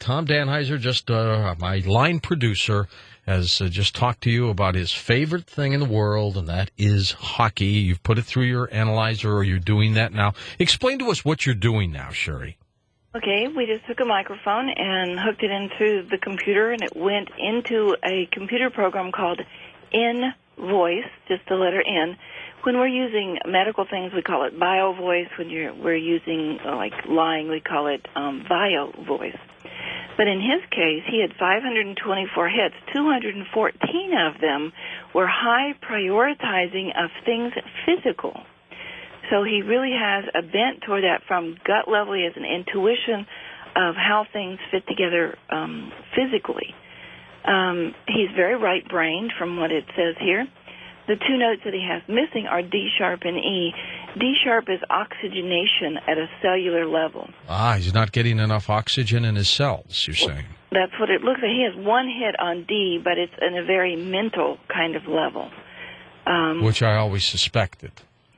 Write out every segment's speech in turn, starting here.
Tom Danheiser, just my line producer, has just talked to you about his favorite thing in the world, and that is hockey. You've put it through your analyzer, or you're doing that now. Explain to us what you're doing now, Sherry. Okay, we just took a microphone and hooked it into the computer, and it went into a computer program called InVoice, just the letter N. When we're using medical things, we call it BioVoice. When we're using, like, lying, we call it VioVoice. But in his case, he had 524 hits. 214 of them were high prioritizing of things physical. So he really has a bent toward that from gut level. He has an intuition of how things fit together physically. He's very right-brained from what it says here. The two notes that he has missing are D sharp and E. D sharp is oxygenation at a cellular level. He's not getting enough oxygen in his cells, you're saying. That's what it looks like. He has one hit on D, but it's in a very mental kind of level. Which I always suspected.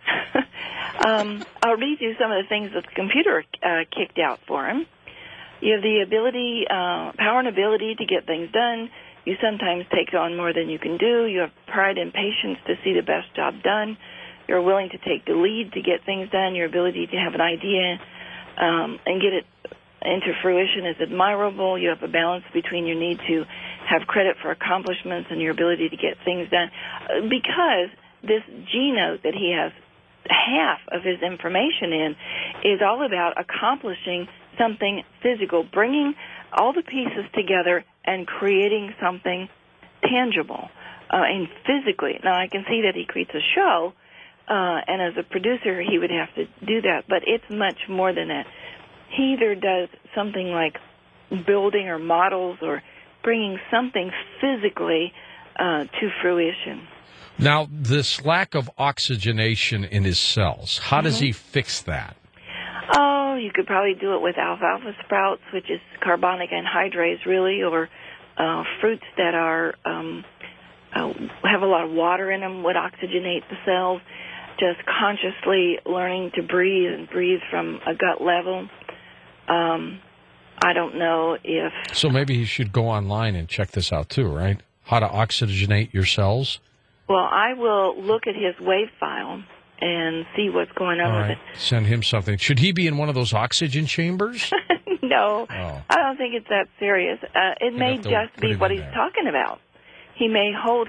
I'll read you some of the things that the computer kicked out for him. You have the ability, power and ability to get things done. You sometimes take on more than you can do. You have pride and patience to see the best job done. You're willing to take the lead to get things done. Your ability to have an idea and get it into fruition is admirable. You have a balance between your need to have credit for accomplishments and your ability to get things done. Because this G note that he has half of his information in is all about accomplishing something physical, bringing all the pieces together and creating something tangible and physically. Now, I can see that he creates a show, and as a producer, he would have to do that, but it's much more than that. He either does something like building or models or bringing something physically to fruition. Now, this lack of oxygenation in his cells, how does he fix that? Oh, you could probably do it with alfalfa sprouts, which is carbonic anhydrase, really, or fruits that are have a lot of water in them would oxygenate the cells. Just consciously learning to breathe and breathe from a gut level. I don't know if... So maybe he should go online and check this out too, right? How to oxygenate your cells? Well, I will look at his wave file and see what's going on with it. Send him something. Should he be in one of those oxygen chambers? No, I don't think it's that serious. It may just be what he's talking about. He may hold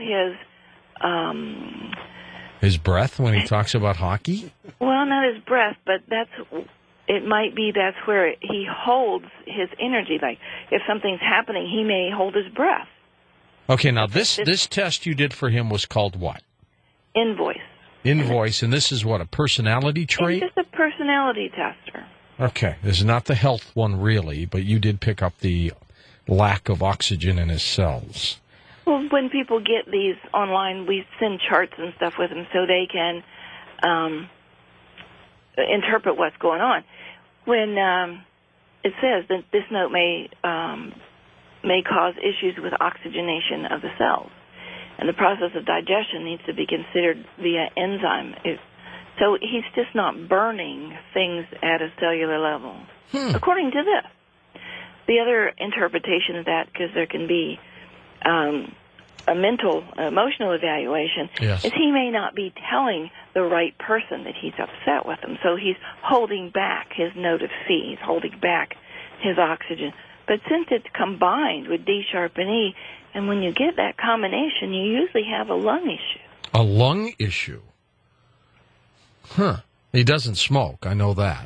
his breath when he talks about hockey? Well, not his breath, but it might be that's where he holds his energy. Like, if something's happening, he may hold his breath. Okay, now this test you did for him was called what? InVoice. InVoice, and this is what, a personality trait? It's just a personality tester. Okay, this is not the health one really, but you did pick up the lack of oxygen in his cells. Well, when people get these online, we send charts and stuff with them so they can interpret what's going on. When it says that this note may cause issues with oxygenation of the cells, and the process of digestion needs to be considered via enzyme. So he's just not burning things at a cellular level, according to this. The other interpretation of that, because there can be a mental, emotional evaluation, is he may not be telling the right person that he's upset with them. So he's holding back his note of C. He's holding back his oxygen. But since it's combined with D sharp and E, and when you get that combination, you usually have a lung issue. A lung issue? Huh. He doesn't smoke. I know that.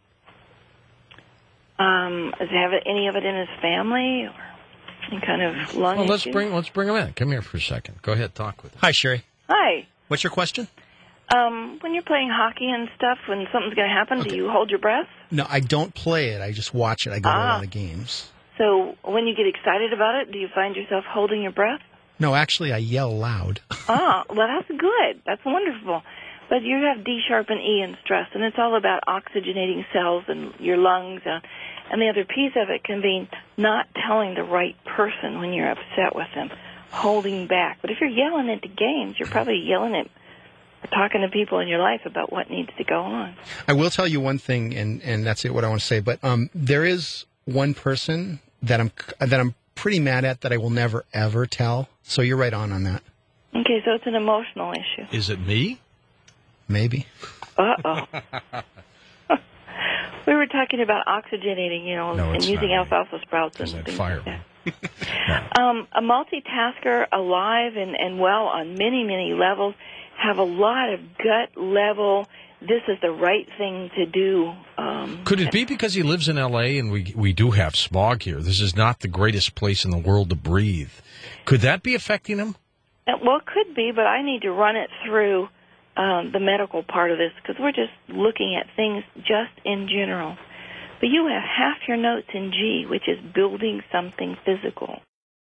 Does he have any of it in his family, or any kind of lung issue? Let's bring him in. Come here for a second. Go ahead, talk with him. Hi, Sherry. Hi. What's your question? When you're playing hockey and stuff, when something's going to happen, do you hold your breath? No, I don't play it. I just watch it. I go to a lot of games. So when you get excited about it, do you find yourself holding your breath? No, actually, I yell loud. Well, that's good. That's wonderful. But you have D sharp and E in stress, and it's all about oxygenating cells and your lungs. And the other piece of it can be not telling the right person when you're upset with them, holding back. But if you're yelling at the games, you're probably yelling at or talking to people in your life about what needs to go on. I will tell you one thing, and that's what I want to say. But there is one person that I'm pretty mad at that I will never ever tell. So you're right on that. Okay, so it's an emotional issue. Is it me? Maybe. Uh-oh. We were talking about oxygenating, No, and using alfalfa sprouts and That things fire like that. A multitasker, alive and well on many, many levels, have a lot of gut level, this is the right thing to do. Could it be because he lives in L.A. and we do have smog here? This is not the greatest place in the world to breathe. Could that be affecting him? Well, it could be, but I need to run it through the medical part of this because we're just looking at things just in general. But you have half your notes in G, which is building something physical.